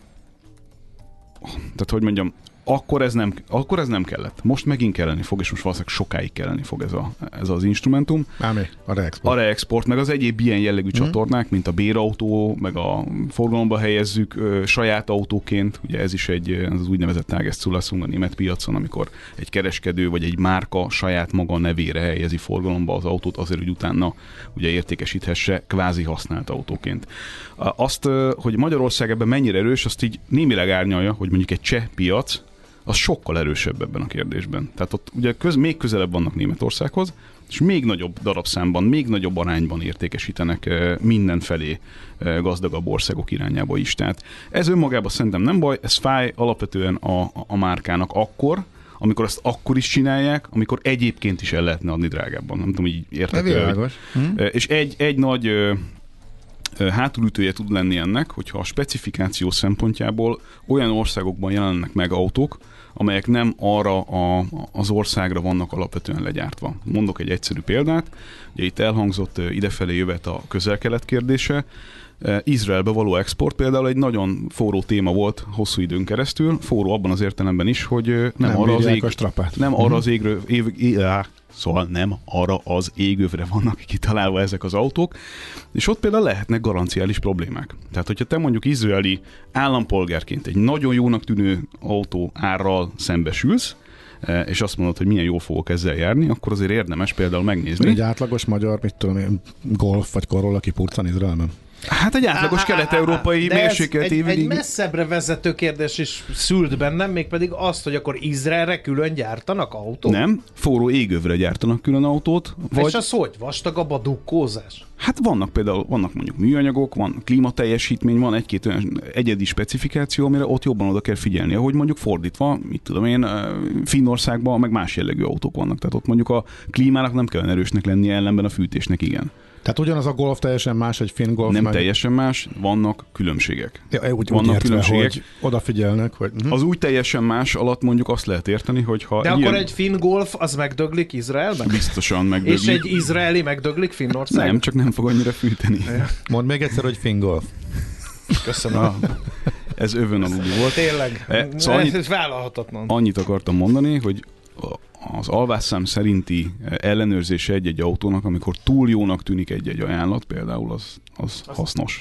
tehát hogy mondjam, Akkor ez, nem, akkor ez nem kellett. Most megint kelleni fog, és most valószínűleg sokáig kelleni fog ez, a, ez az instrumentum. Ámi, a reexport. A reexport, meg az egyéb ilyen jellegű mm. csatornák, mint a bérautó, meg a forgalomba helyezzük ö, saját autóként. Ugye ez is egy az úgynevezett Tageszulassung a német piacon, amikor egy kereskedő vagy egy márka saját maga nevére helyezi forgalomba az autót azért, hogy utána ugye értékesíthesse kvázi használt autóként. Azt, hogy Magyarország ebben mennyire erős, azt így némileg árnyalja, hogy mondjuk egy cseh piac, az sokkal erősebb ebben a kérdésben. Tehát ott ugye köz, még közelebb vannak Németországhoz, és még nagyobb darabszámban, még nagyobb arányban értékesítenek mindenfelé gazdagabb országok irányába is. Tehát ez önmagában szerintem nem baj, ez fáj alapvetően a, a márkának akkor, amikor ezt akkor is csinálják, amikor egyébként is el lehetne adni drágábban. Nem tudom, így értek. Hm? És egy, egy nagy hátulütője tud lenni ennek, hogyha a specifikáció szempontjából olyan országokban jelennek meg autók, amelyek nem arra a, az országra vannak alapvetően legyártva. Mondok egy egyszerű példát, ugye itt elhangzott idefelé jövet a közel-kelet kérdése. Izraelbe való export például egy nagyon forró téma volt hosszú időn keresztül, forró abban az értelemben is, hogy nem, nem arra az ég, nem uh-huh. arra az égről, év, é, á, szóval nem arra az égövre vannak kitalálva ezek az autók, és ott például lehetnek garanciális problémák. Tehát, hogyha te mondjuk izraeli állampolgárként egy nagyon jónak tűnő autó árral szembesülsz, és azt mondod, hogy milyen jól fogok ezzel járni, akkor azért érdemes például megnézni. Egy átlagos magyar, mit tudom én, Golf vagy Corolla kipurcan Izraelben? Hát egy átlagos kelet-európai mérsékelt egy, évig. egy messzebbre vezető kérdés is szült bennem, mégpedig azt, hogy akkor Izraelre külön gyártanak autót? Nem, forró égövre gyártanak külön autót. Vagy... És az hogy? Vastagabb a dukkózás? Hát vannak például, vannak mondjuk műanyagok, van klímateljesítmény, van egy-két olyan egyedi specifikáció, amire ott jobban oda kell figyelni. Ahogy mondjuk fordítva, mit tudom én, Finnországban meg más jellegű autók vannak. Tehát ott mondjuk a klímának nem kell erősnek lennie, ellenben a fűtésnek igen. Tehát ugyanaz a Golf teljesen más, egy finn Golf? Nem meg... teljesen más, vannak különbségek. Ja, úgy, vannak úgy értve, különbségek. hogy odafigyelnek. Hogy... Uh-huh. Az úgy teljesen más alatt mondjuk azt lehet érteni, hogy ha... De ilyen... akkor egy finn Golf, az megdöglik Izraelben? Biztosan megdöglik. És egy izraeli megdöglik Finnországban? Nem, csak nem fog annyira fűteni. Mondd még egyszer, hogy finn Golf. Köszönöm. Ah, ez övön aludni volt. Tényleg. E, szóval annyit, ez vállalhatatlan. Annyit akartam mondani, hogy az alvásszám szerinti ellenőrzése egy-egy autónak, amikor túl jónak tűnik egy-egy ajánlat, például az, az hasznos.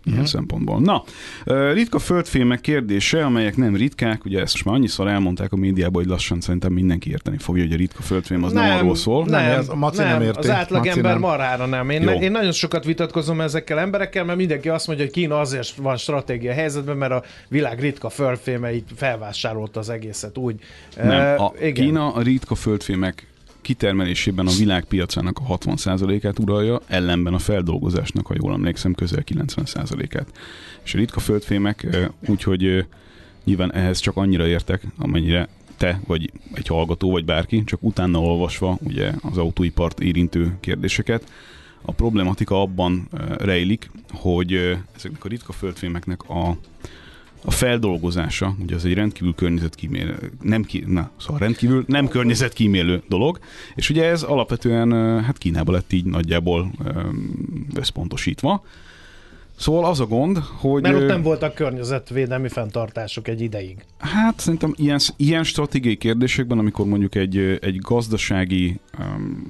ilyen uh-huh. szempontból. Na, ritka földfémek kérdése, amelyek nem ritkák, ugye ezt most már annyiszor elmondták a médiában, hogy lassan szerintem mindenki érteni fogja, hogy a ritka földfém az nem, nem arról szól. Nem, nem, ez a Maci nem, nem érti. Az átlagember nem. marhára nem. Én, én nagyon sokat vitatkozom ezekkel emberekkel, mert mindenki azt mondja, hogy Kína azért van stratégia helyzetben, mert a világ ritka földfémeit felvásárolta az egészet úgy. Nem, a uh, Kína a ritka földfémek kitermelésében a világpiacának a hatvan százalékát uralja, ellenben a feldolgozásnak, ha jól emlékszem, közel kilencven százalékát. És a ritka földfémek, úgyhogy nyilván ehhez csak annyira értek, amennyire te, vagy egy hallgató, vagy bárki, csak utána olvasva ugye az autóipart érintő kérdéseket. A problematika abban rejlik, hogy ezeknek a ritka földfémeknek a A feldolgozása, ugye az egy rendkívül környezetkímélő, nem, ki, na, szóval rendkívül nem környezetkímélő dolog, és ugye ez alapvetően hát Kínában lett így nagyjából összpontosítva. Szóval az a gond, hogy... Mert ott nem voltak környezetvédelmi fenntartások egy ideig. Hát szerintem ilyen, ilyen stratégiai kérdésekben, amikor mondjuk egy, egy gazdasági, um,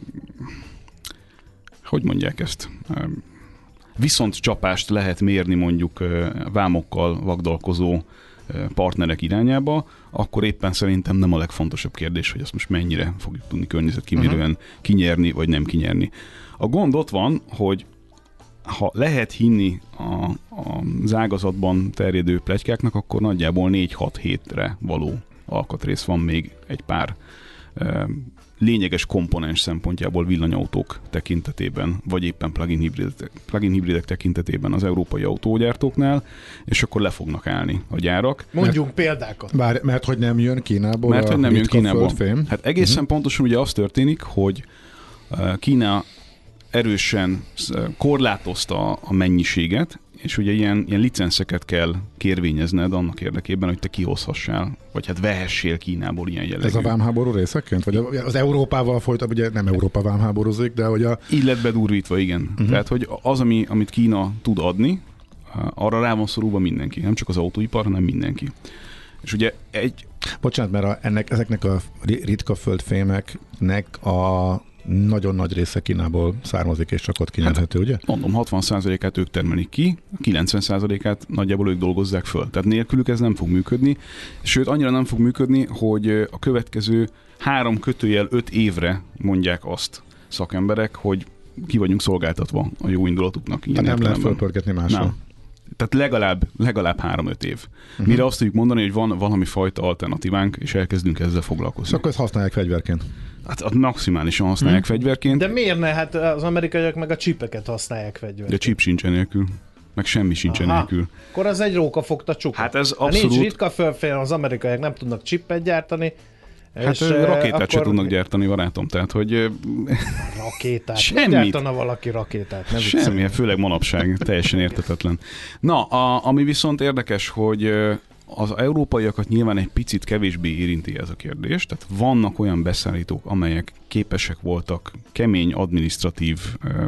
hogy mondják ezt... Um, viszont csapást lehet mérni mondjuk vámokkal vagdalkozó partnerek irányába, akkor éppen szerintem nem a legfontosabb kérdés, hogy azt most mennyire fogjuk tudni környezetkímélően uh-huh. kinyerni, vagy nem kinyerni. A gond ott van, hogy ha lehet hinni a, a, az ágazatban terjedő pletykáknak, akkor nagyjából négy-hat hétre való alkatrész van még egy pár lényeges komponens szempontjából villanyautók tekintetében, vagy éppen plug-in hibridek, plug-in hibridek tekintetében az európai autógyártóknál, és akkor le fognak állni a gyárak. Mondjunk mert, példákat. Bár, mert hogy nem jön Kínából mert, a hogy nem jön Kínából. Földfém. Hát egészen uh-huh. pontosan ugye az történik, hogy Kína erősen korlátozta a mennyiséget, és ugye ilyen, ilyen licenszeket kell kérvényezned annak érdekében, hogy te kihozhassál, vagy hát vehessél Kínából ilyen jellegű. Ez a vámháború részeként? Vagy az Európával folytat, ugye nem Európa vámháborúzik, de hogy a... Így lett bedurvítva, igen. Uh-huh. Tehát, hogy az, ami, amit Kína tud adni, arra rá van szorulva mindenki. Nem csak az autóipar, hanem mindenki. És ugye egy... Bocsánat, mert a, ennek, ezeknek a ritka földfémeknek a nagyon nagy része Kínából származik, és csak ott kinyerhető, hát, ugye? Mondom, hatvan százalékát ők termelik ki, kilencven százalékát nagyjából ők dolgozzák föl. Tehát nélkülük ez nem fog működni. Sőt, annyira nem fog működni, hogy a következő három kötőjel öt évre mondják azt szakemberek, hogy ki vagyunk szolgáltatva a jó indulatuknak. Tehát nem lehet fölpörgetni máshol. Nem. Tehát legalább, legalább három-öt év. Uh-huh. Mire azt tudjuk mondani, hogy van valami fajta alternatívánk, és elkezdünk ezzel foglalkozni. Szóval akkor ezt használják fegyverként. Hát maximálisan használják hmm. fegyverként. De miért ne? Hát az amerikaiak meg a csipeket használják fegyverként. De csip sincsen nélkül. Meg semmi sincsen Aha. nélkül. Akkor az egy rókafogta csuka. Hát ez ha abszolút... nincs ritka földfém, az amerikaiak nem tudnak csipet gyártani. Hát és rakétát akkor... se tudnak gyártani, barátom. Tehát, hogy... Rakétát? Semmit. Nem gyártana valaki rakétát? Nem Semmi, főleg manapság. Teljesen értetetlen. Na, a, ami viszont érdekes, hogy az európaiakat nyilván egy picit kevésbé érinti ez a kérdés. Tehát vannak olyan beszállítók, amelyek képesek voltak kemény, adminisztratív,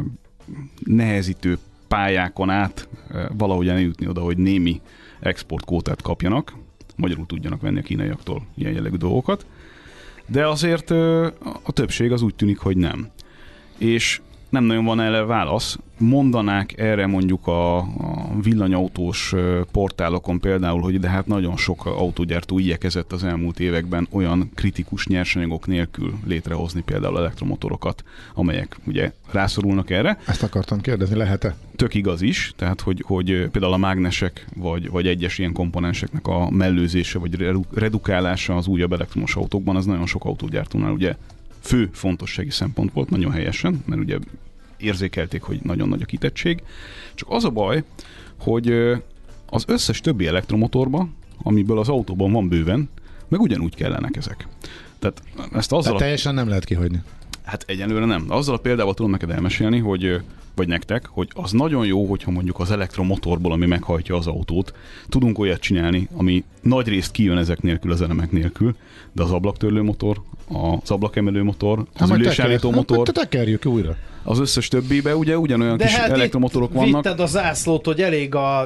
nehezítő pályákon át valahogy eljutni oda, hogy némi exportkótát kapjanak, magyarul tudjanak venni a kínaiaktól ilyen jellegű dolgokat, de azért a többség az úgy tűnik, hogy nem. És nem nagyon van erre válasz. Mondanák erre mondjuk a, a villanyautós portálokon például, hogy de hát nagyon sok autógyártó igyekezett az elmúlt években olyan kritikus nyersanyagok nélkül létrehozni például elektromotorokat, amelyek ugye rászorulnak erre. Ezt akartam kérdezni, lehet-e? Tök igaz is, tehát hogy, hogy például a mágnesek vagy, vagy egyes ilyen komponenseknek a mellőzése vagy redukálása az újabb elektromos autókban, az nagyon sok autógyártónál ugye fő fontossági szempont volt, nagyon helyesen, mert ugye érzékelték, hogy nagyon nagy a kitettség. Csak az a baj, hogy az összes többi elektromotorba, amiből az autóban van bőven, meg ugyanúgy kellenek ezek. Tehát ezt azzal... Tehát teljesen a... nem lehet kihagyni. Hát egyelőre nem. Azzal a példával tudom neked elmesélni, hogy vagy nektek, hogy az nagyon jó, hogyha mondjuk az elektromotorból, ami meghajtja az autót, tudunk olyat csinálni, ami nagy részt kijön ezek nélkül, az elemek nélkül, de az ablaktörlő motor, az ablakemelő motor, az ülésállító motor, hát tekerjük újra. Az összes többibe ugye ugyanolyan de kis hát elektromotorok vannak. Vitted a zászlót, hogy elég a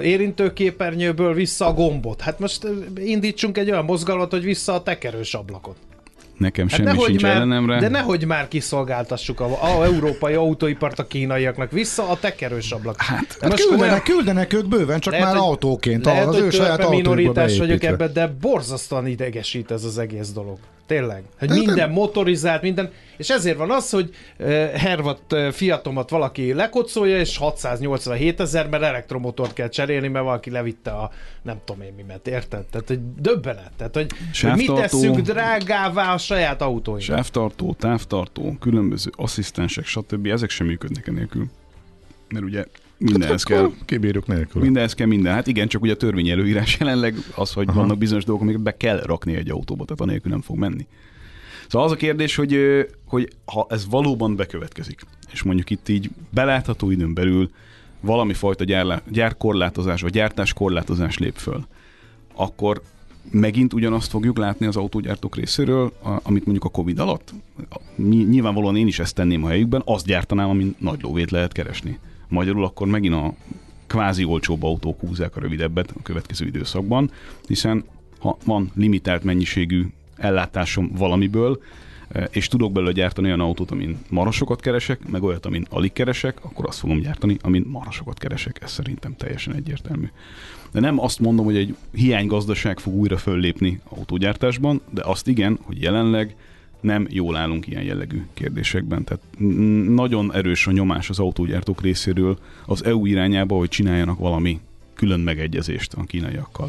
érintőképernyőből vissza a gombot. Hát most indítsunk egy olyan mozgalmat, hogy vissza a tekerős ablakot. nekem hát semmi sincs már, ellenemre. De nehogy már kiszolgáltassuk a, a európai autóipart a kínaiaknak vissza a tekerős ablak. Hát, hát küldenek, olyan... küldenek ők bőven, csak lehet, már hogy, autóként. Lehet, az hogy ő saját minoritás vagyok ebben, de borzasztóan idegesít ez az egész dolog. Tényleg. Hogy de minden de... motorizált, minden. És ezért van az, hogy uh, Hervat uh, Fiatomat valaki lekocolja, és hatszáznyolcvanhét ezer, mert elektromotort kell cserélni, mert valaki levitte a nem tudom én mimet, érted? Tehát, hogy döbbenet. Tehát, hogy, hogy mit tesszük drágává a saját autóinkat. Sávtartó, távtartó, különböző asszisztensek, stb. Ezek sem működnek enélkül. Mert ugye mindenhez hát kell. Kibírjuk nélkül. Mindenhez kell minden. Hát igen, csak ugye a törvény előírás jelenleg az, hogy Aha. vannak bizonyos dolgok, amiket be kell rakni egy autóba, tehát anélkül nem fog menni. Szóval az a kérdés, hogy, hogy ha ez valóban bekövetkezik, és mondjuk itt így belátható időn belül valami fajta gyár, gyárkorlátozás, vagy gyártáskorlátozás lép föl, akkor megint ugyanazt fogjuk látni az autógyártók részéről, amit mondjuk a Covid alatt. Nyilvánvalóan én is ezt tenném a helyükben, azt gyártanám, amin nagy lóvét lehet keresni. Magyarul akkor megint a kvázi olcsóbb autók húzzák a rövidebbet a következő időszakban, hiszen ha van limitált mennyiségű ellátásom valamiből, és tudok belőle gyártani olyan autót, amin marasokat keresek, meg olyat, amin alig keresek, akkor azt fogom gyártani, amin marasokat keresek. Ez szerintem teljesen egyértelmű. De nem azt mondom, hogy egy hiánygazdaság fog újra föllépni autógyártásban, de azt igen, hogy jelenleg nem jól állunk ilyen jellegű kérdésekben. Tehát nagyon erős a nyomás az autógyártók részéről az é u irányába, hogy csináljanak valami külön megegyezést a kínaiakkal.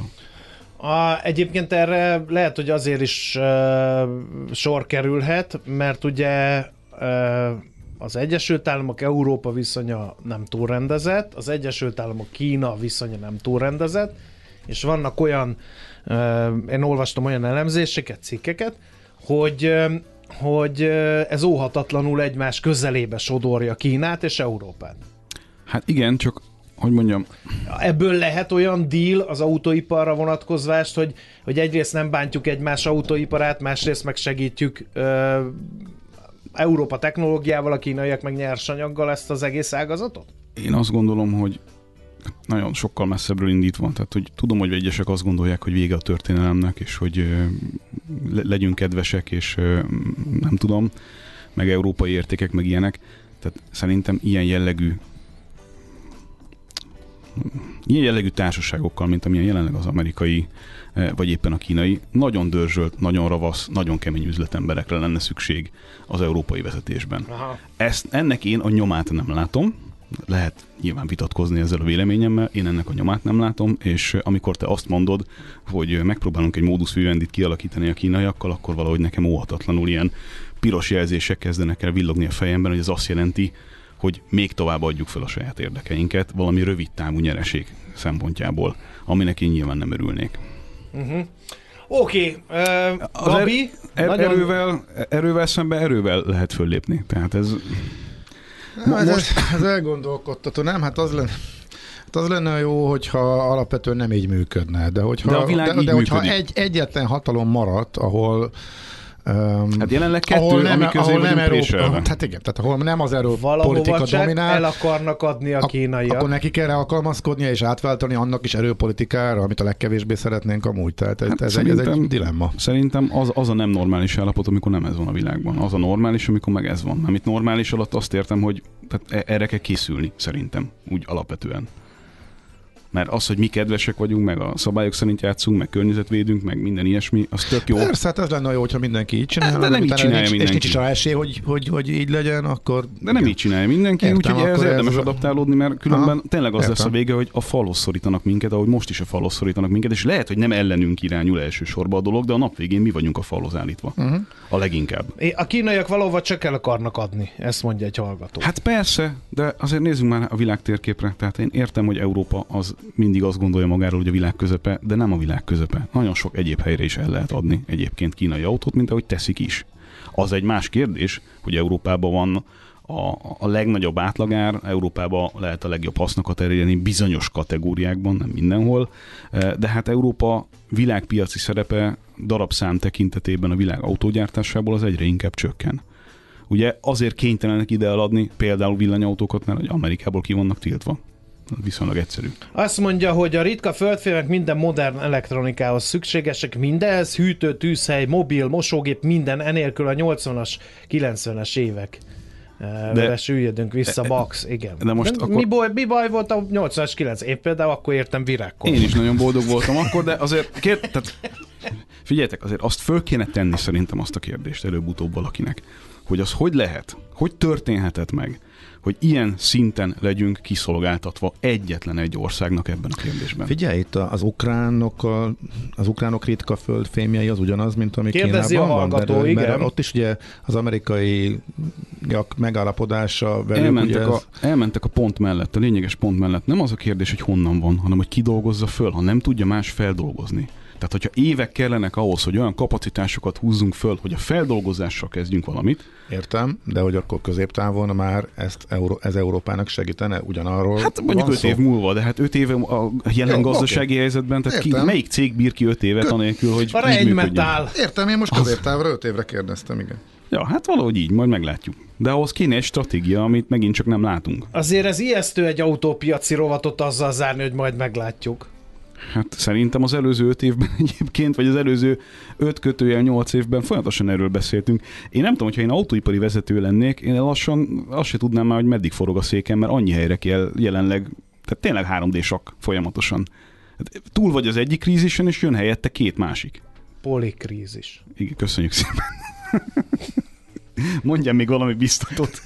A, egyébként erre lehet, hogy azért is uh, sor kerülhet, mert ugye uh, az Egyesült Államok Európa viszonya nem túl rendezett, az Egyesült Államok Kína viszonya nem túl rendezett, és vannak olyan, uh, én olvastam olyan elemzéseket, cikkeket, hogy, uh, hogy uh, ez óhatatlanul egymás közelébe sodorja Kínát és Európát. Hát igen, csak hogy mondjam... Ebből lehet olyan deal az autóiparra vonatkozvást, hogy, hogy egyrészt nem bántjuk egymás autóiparát, másrészt meg segítjük ö, Európa technológiával, a kínaiak meg nyersanyaggal ezt az egész ágazatot? Én azt gondolom, hogy nagyon sokkal messzebbről indítva. Tehát, hogy tudom, hogy egyesek azt gondolják, hogy vége a történelemnek, és hogy ö, le, legyünk kedvesek, és ö, nem tudom, meg európai értékek, meg ilyenek. Tehát szerintem ilyen jellegű ilyen jellegű társaságokkal, mint amilyen jelenleg az amerikai, vagy éppen a kínai, nagyon dörzsölt, nagyon ravasz, nagyon kemény üzletemberekre lenne szükség az európai vezetésben. Ezt, ennek én a nyomát nem látom, lehet nyilván vitatkozni ezzel a véleményemmel, én ennek a nyomát nem látom, és amikor te azt mondod, hogy megpróbálunk egy modus vivendit kialakítani a kínaiakkal, akkor valahogy nekem óhatatlanul ilyen piros jelzések kezdenek el villogni a fejemben, hogy ez azt jelenti, hogy még tovább adjuk fel a saját érdekeinket valami rövid távú nyereség szempontjából, aminek én nyilván nem örülnék. Uh-huh. Oké, okay. uh, Gabi? Er, er, nagyon... erővel, erővel szemben erővel lehet föllépni. Tehát ez... Na, ez, most... ez elgondolkodtató, nem? Hát az lenne... Az lenne jó, hogyha alapvetően nem így működne, de hogyha, de a világ de, így de hogyha egy, egyetlen hatalom maradt, ahol Um, hát jelenleg kettő, nem, ami közé vagyunk préselve. Hát igen, tehát ahol nem az erőpolitika dominál, el akarnak adni a kínaiak. Akkor neki kell alkalmazkodnia és átváltani annak is erőpolitikára, amit a legkevésbé szeretnénk amúgy. Tehát hát ez, egy, ez egy dilemma. Szerintem az, az a nem normális állapot, amikor nem ez van a világban. Az a normális, amikor meg ez van. Amit normális alatt azt értem, hogy tehát erre kell készülni, szerintem, úgy alapvetően. Mert az, hogy mi kedvesek vagyunk, meg a szabályok szerint játszunk, meg környezetvédünk, meg minden ilyesmi, az tök jó. Persze, hát ez lenne jó, hogyha mindenki így csinálja. De nem így csinálja nincs, mindenki. És nincs is rá esély, hogy, hogy, hogy így legyen, akkor... De nem így csinálja mindenki, úgyhogy ez érdemes ez... adaptálódni, mert különben Aha, tényleg az értem. lesz a vége, hogy a falhoz szorítanak minket, ahogy most is a falhoz szorítanak minket, és lehet, hogy nem ellenünk irányul elsősorban a dolog, de a nap végén mi vagyunk a falhoz állítva. Uh-huh. A leginkább. A kínaiak valahova csak el akarnak adni, ezt mondja egy hallgató. Hát persze, de azért nézzünk már a világ térképre. Tehát én értem, hogy Európa az mindig azt gondolja magáról, hogy a világ közepe, de nem a világ közepe. Nagyon sok egyéb helyre is el lehet adni egyébként kínai autót, mint ahogy teszik is. Az egy más kérdés, hogy Európában van a, a legnagyobb átlagár, Európában lehet a legjobb hasznokat elérni bizonyos kategóriákban, nem mindenhol, de hát Európa világpiaci szerepe darabszám tekintetében a világ autógyártásából az egyre inkább csökken. Ugye azért kénytelenek ide eladni például villanyautókat, mert Amerikából ki vannak tiltva. viszonylag egyszerű. Azt mondja, hogy a ritka földfémek minden modern elektronikához szükségesek, mindez, hűtő, tűzhely, mobil, mosógép, minden, enélkül a nyolcvanas, kilencvenes évek. De süllyedünk vissza, Max, igen. De most de akkor... mi, baj, mi baj volt a nyolcvanas, kilenc év például, akkor értem virágkor. Én is nagyon boldog voltam akkor, de azért kér... Tehát, figyeljetek, azért azt föl kéne tenni szerintem azt a kérdést előbb-utóbb valakinek, hogy az hogy lehet, hogy történhetett meg, hogy ilyen szinten legyünk kiszolgáltatva egyetlen egy országnak ebben a kérdésben. Figyelj, itt az ukránok, az ukránok ritka földfémjei az ugyanaz, mint ami Kérdezi Kínában a hallgató, van. Mert, igen. mert ott is ugye az amerikai megállapodása velük. Elmentek, ugye a, ez... elmentek a pont mellett, a lényeges pont mellett. Nem az a kérdés, hogy honnan van, hanem hogy ki dolgozza föl, ha nem tudja más feldolgozni. Tehát, hogyha évek kellenek ahhoz, hogy olyan kapacitásokat húzzunk föl, hogy a feldolgozással kezdjünk valamit. Értem, de hogy akkor középtávon már ezt Euró- ez Európának segítene ugyanarról. Hát mondjuk öt év múlva, de hát öt éve a jelen jó, gazdasági okay. helyzetben, tehát ki, melyik cég bír ki öt évet Kö... anélkül, hogy a így működjön? Értem, én most középtávra öt évre kérdeztem, igen. Ja, hát valahogy így, majd meglátjuk. De ahhoz kéne egy stratégia, amit megint csak nem látunk. Azért ez ijesztő egy autópiaci rovatot azzal zárni, hogy majd meglátjuk. Hát szerintem az előző öt évben egyébként, vagy az előző öt kötőjel nyolc évben folyamatosan erről beszéltünk. Én nem tudom, hogyha én autóipari vezető lennék, én lassan azt se tudnám már, hogy meddig forog a széken, mert annyi helyre kell jelenleg, tehát tényleg három dé-sak folyamatosan. Túl vagy az egyik krízisen, és jön helyette két másik. Polikrízis. Igen, köszönjük szépen. Mondjam még valami biztatót.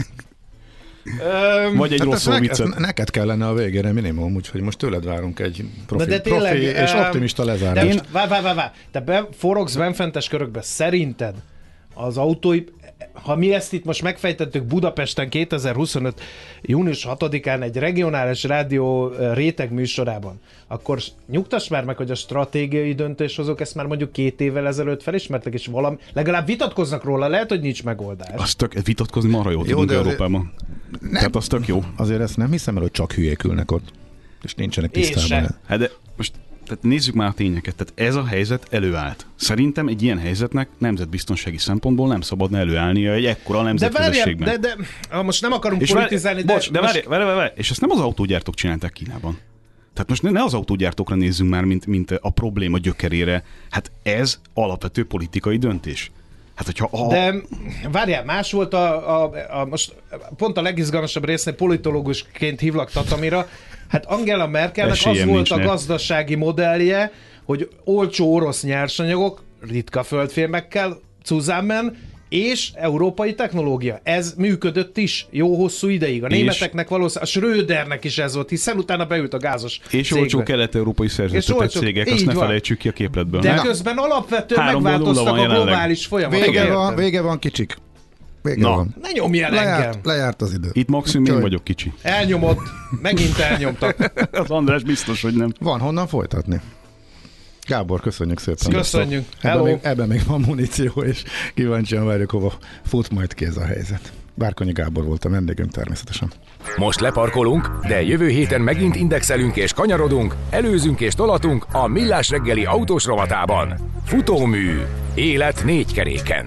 Um, Vagy egy hát rossz ne, viccet. Neked kellene a végére minimum, úgyhogy most tőled várunk egy profi, de tényleg, profi és um, optimista lezárást. Én... Várj, várj, várj, te be, forogsz benfentes körökbe, szerinted az autóip, ha mi ezt itt most megfejtettük Budapesten kétezer-huszonöt. június hatodikán egy regionális rádió réteg műsorában, akkor nyugtass már meg, hogy a stratégiai döntéshozók ezt már mondjuk két évvel ezelőtt felismertek, és valami, legalább vitatkoznak róla, lehet, hogy nincs megoldás. Azt tök, vitatkozni marha jó tudunk Európában. Nem, tehát az tök jó. Azért ezt nem hiszem el, hogy csak hülyék ülnek ott, és nincsenek tisztában. Hát de most tehát nézzük már a tényeket. Tehát ez a helyzet előállt. Szerintem egy ilyen helyzetnek nemzetbiztonsági szempontból nem szabadna előállnia egy ekkora nemzetköziségben. De várjál, de, de most nem akarunk és politizálni, de... Bocs, de most... várjál, várjál, várjál, és ezt nem az autógyártók csinálták Kínában. Tehát most ne, ne az autógyártókra nézzünk már, mint, mint a probléma gyökerére. Hát ez alapvető politikai döntés. Hát, hogyha a... De várjál, más volt a, a, a most pont a legizgalmasabb résznél politológusként hívlak Tatamira. Hát Angela Merkelnek az volt a ne. gazdasági modellje, hogy olcsó orosz nyersanyagok, ritka földfémekkel, zusammen, és európai technológia. Ez működött is jó hosszú ideig. A és németeknek valószínűleg, a Schrödernek is ez volt, hiszen utána beült a gázos És cégbe. olcsó kelet-európai szerződtetett cégek, azt ne van. felejtsük ki a képletből. De Na. közben alapvetően megváltoztak a globális folyamatok. Vége van, vége van, kicsik. Vége Na. van. Ne nyomj el lejárt, engem. Lejárt az idő. Itt maximum én vagyok kicsi. Elnyomod. Megint elnyomtak. Az András biztos, hogy nem. Van honnan folytatni. Gábor, köszönjük szépen. Köszönjük. Ebben még, ebben még van muníció, és kíváncsian várjuk, hova fut majd ki ez a helyzet. Várkonyi Gábor volt a vendégünk természetesen. Most leparkolunk, de jövő héten megint indexelünk és kanyarodunk, előzünk és tolatunk a Millás reggeli autós rovatában. Futómű. Élet négy keréken.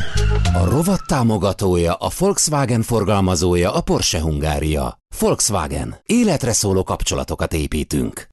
A rovat támogatója, a Volkswagen forgalmazója, a Porsche Hungária. Volkswagen. Életre szóló kapcsolatokat építünk.